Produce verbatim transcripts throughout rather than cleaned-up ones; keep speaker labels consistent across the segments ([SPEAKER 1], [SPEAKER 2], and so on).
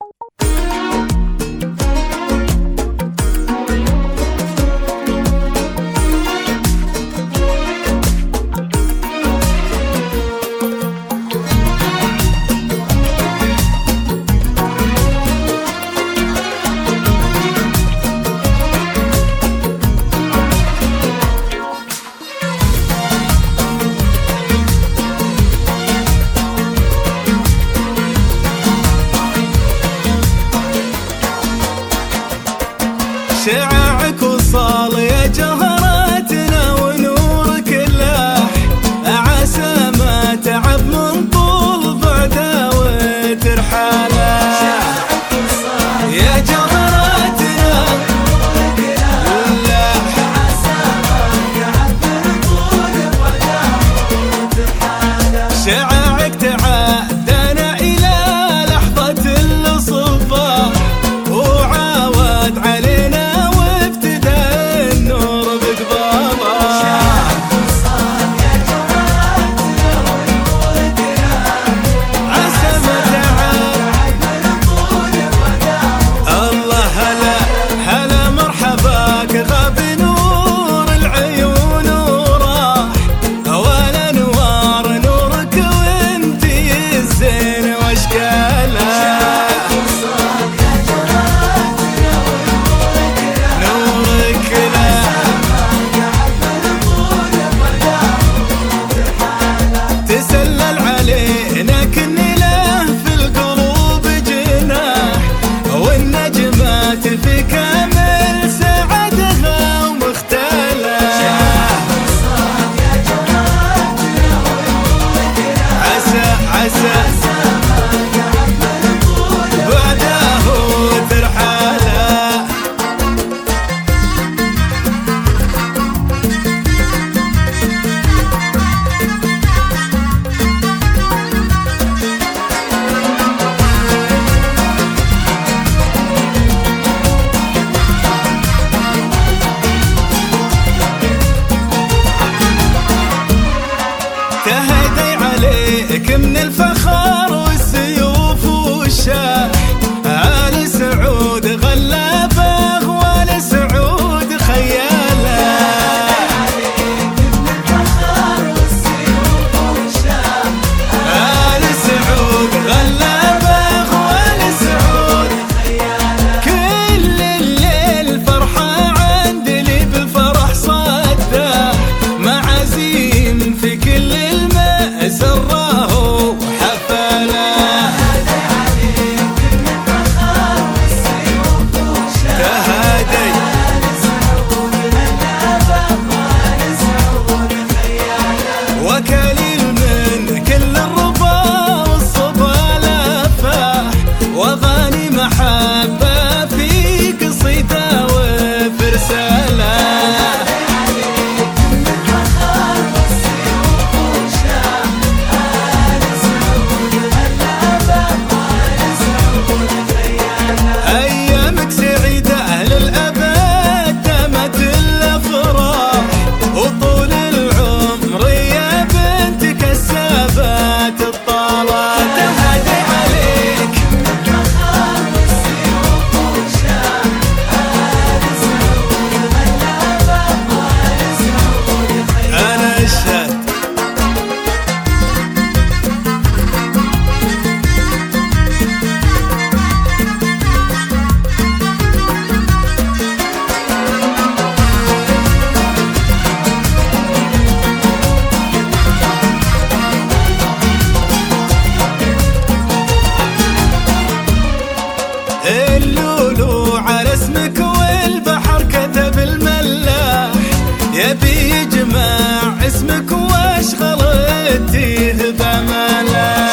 [SPEAKER 1] شعاعك وصال يا جوهراتنا ونورك لاح، عسى ما تعب من طول بعده وترحاله. شعاعك وصال يا جوهراتنا ونورك لاح، عسى ما تعب من طول بعده وترحاله. شعاعك تعدانا إلى لحظة الصباح وعاود علينا في كامل سعادها ومختلة. عسى عسى بعده ترحاله. تهدي عليك من الفخار والسيوف والشاح، آل سعود غلابه وآل سعود خياله. آل سعود غلابه وآل سعود خياله. كل الليل فرحة عند اللي بالفرح صده، معازيم في كل سراه وحفله. تهادي وكليل من كل الربا والصبا لفاح، واغاني محبه في قصيده وفرساله. اللولو على اسمك والبحر كتب الملاح، يبي يجمع اسمك واشغل التيه بملاح.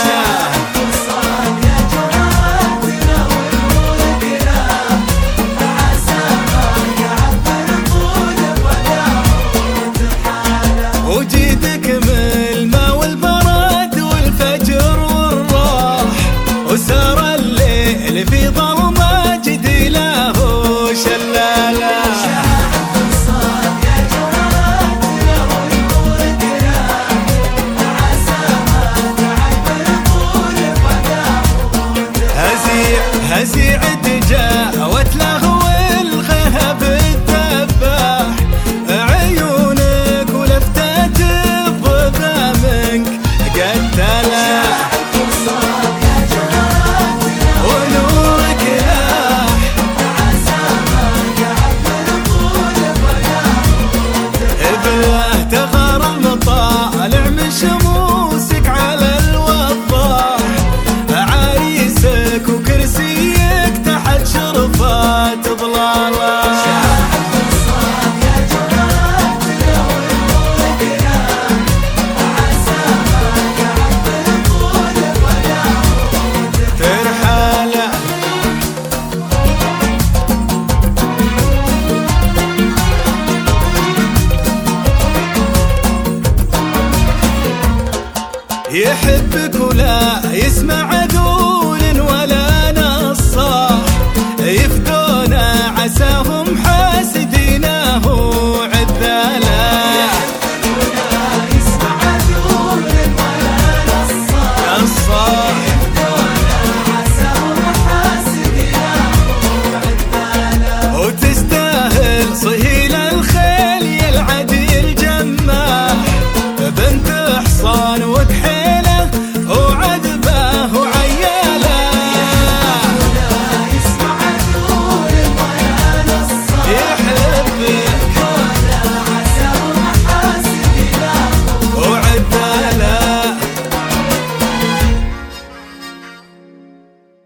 [SPEAKER 1] وجيدك من الماء والبرد والفجر والراح، وسار الليل في ظلمه جدي له شلاله. هزيع هسيعة